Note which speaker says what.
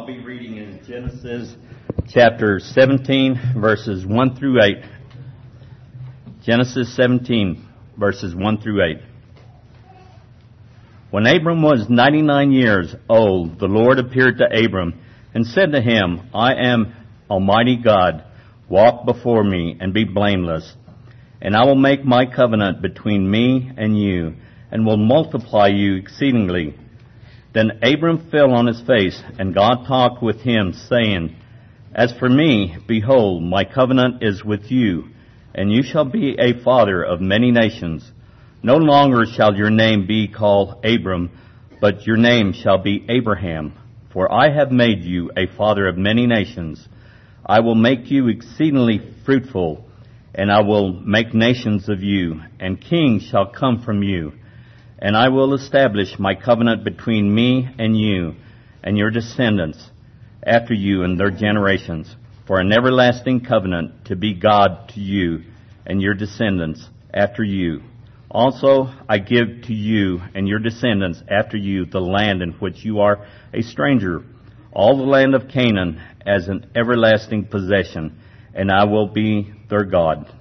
Speaker 1: be reading in Genesis chapter 17, verses 1 through 8. Genesis 17, verses 1 through 8. When Abram was 99 years old, the Lord appeared to Abram and said to him, I am Almighty God. Walk before me and be blameless. And I will make my covenant between me and you, and will multiply you exceedingly. Then Abram fell on his face, and God talked with him, saying, As for me, behold, my covenant is with you, and you shall be a father of many nations. No longer shall your name be called Abram, but your name shall be Abraham. For I have made you a father of many nations. I will make you exceedingly fruitful, and I will make nations of you, and kings shall come from you. And I will establish my covenant between me and you, and your descendants after you and their generations, for an everlasting covenant to be God to you and your descendants after you. Also I give to you and your descendants after you the land in which you are a stranger, all the land of Canaan as an everlasting possession, and I will be their God.